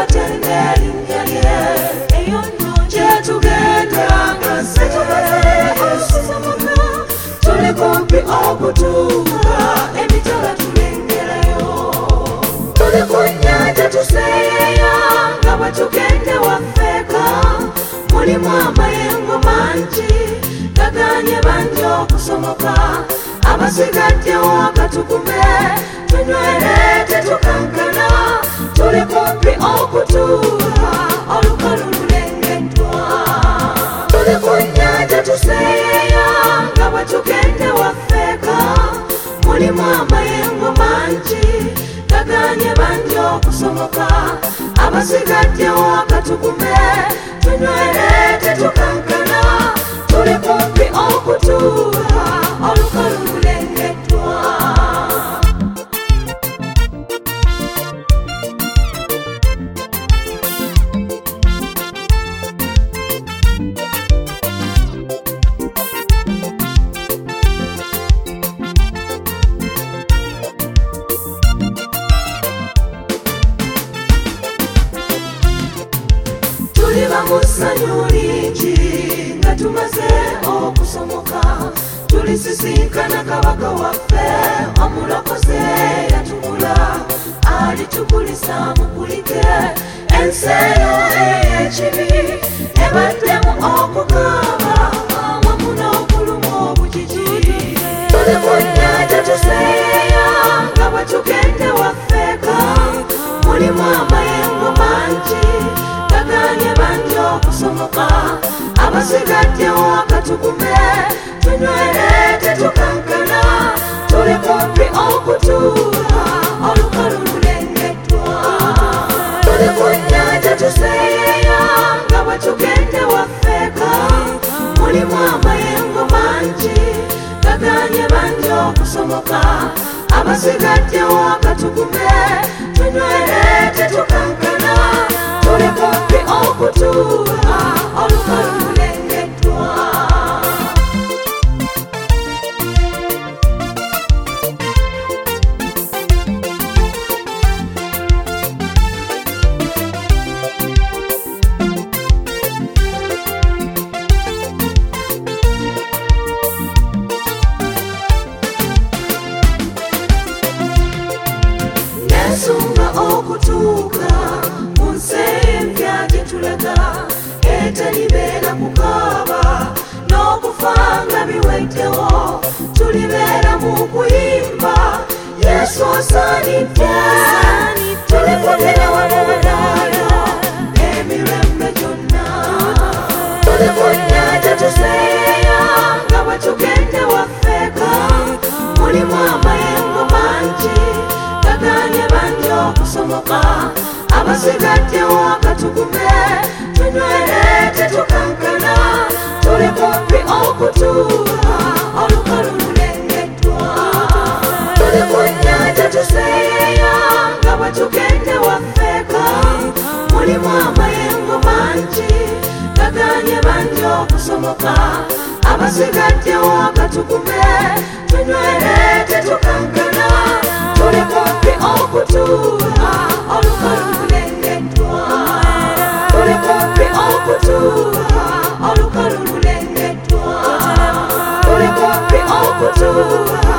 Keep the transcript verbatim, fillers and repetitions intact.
tenderi mbyalye eyo nno gyetugenda nga setumaze okusomoka tuli kumpi okutuuka emitala tulengerayo tuli ku nnyanja tuseeyeeya nga bwe tugende waffeeka mulimu amayengo mangi gaganye bangi okusomoka abasigaddewo akatukume tunywere tetukankana tuli kumpi okutuuka olukalu lulengeddwa tuli ku nnyanja tuseeyeeya nga bwe tugende waffeeka mulimu amayengo mangi gaganye bangi okusomoka abasigaddewo akatukume tunywere tetukankana tuli kumpi okutuuka olukalu lulengeddwa tuliba mu ssanyu lingi nga tumaze okusomoka tulisisinkana kabaka waffe omulokoze yatugula alitukulisa mukulike ensi eyo ey'ekibi ebaddemu okukaaba awamu n'okuluma obugigi tuli ku nnyanja tuseeyeeya nga bwe tugende waffeeka mulimu amayengo mangi gaganye bangi okusomoka abasigaddewo akatukume tunywere tetukankana tuli kumpi okutuuka olukalu lulengeddwa tuli ku nnyanja tuseeyeeya nga bwe tugende waffeeka mulimu amayengo mangi gaganye bangi okusomoka abasigaddewo akatukume tunywere tetukankana tuli kumpi okutuuka olukalu lulengeddwa nesunga okutuuka mu nsi empya gye tulaga etalibeera kukaaba n'okufa nga biweddewo tulibeera mu kuyimba yesu osaanidde tulivugire wamuwedaayo emirembe gyonna tuli ku nnyanja tuseeyeeya nga bwe tugende waffeeka mulimu amayengo mangi gaganye bangi okusomoka abasigaddewo akatukume tunywere tetukankana tuli kumpi okutuuka olukalu lulengeddwa tuli ku nnyanja tuseeyeeya nga bwe tugende waffeeka mulimu amayengo mangi gaganye bangi okusomoka abasigaddewo akatukume tunywere tetukankana tuli kumpi okutuuka olukalu lulengeddwa tuli kumpi okutuuka olukalu lulengeddwa tuli kumpi okutuuka